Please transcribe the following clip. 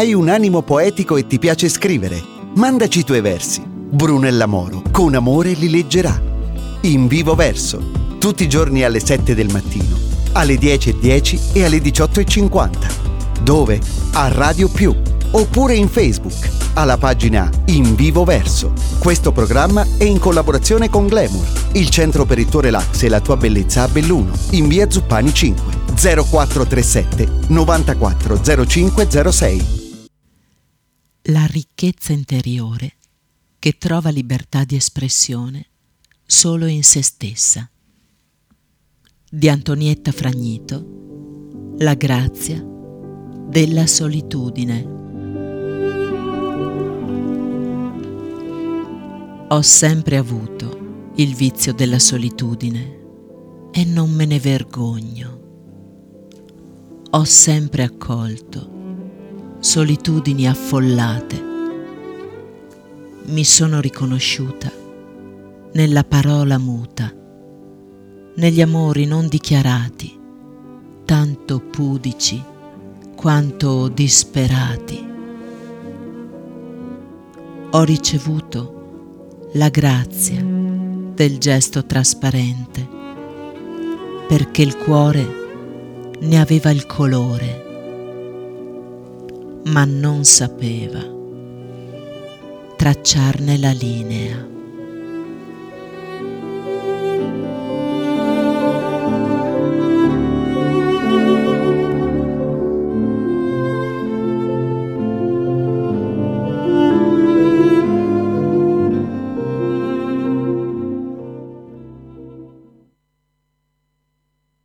Hai un animo poetico e ti piace scrivere? Mandaci i tuoi versi. Brunella Moro, con amore, li leggerà. In vivo verso, tutti i giorni alle 7 del mattino, alle 10:10 e alle 18:50. Dove? A Radio Più, oppure in Facebook, alla pagina In Vivo Verso. Questo programma è in collaborazione con Glamour, il centro per il tuo relax e la tua bellezza a Belluno, in via Zuppani 5, 0437 94 0506. La ricchezza interiore che trova libertà di espressione solo in se stessa. Di Antonietta Fragnito, La grazia della solitudine. Ho sempre avuto il vizio della solitudine e non me ne vergogno. Ho sempre accolto solitudini affollate. Mi sono riconosciuta nella parola muta, negli amori non dichiarati, tanto pudici quanto disperati. Ho ricevuto la grazia del gesto trasparente, perché il cuore ne aveva il colore, ma non sapeva tracciarne la linea.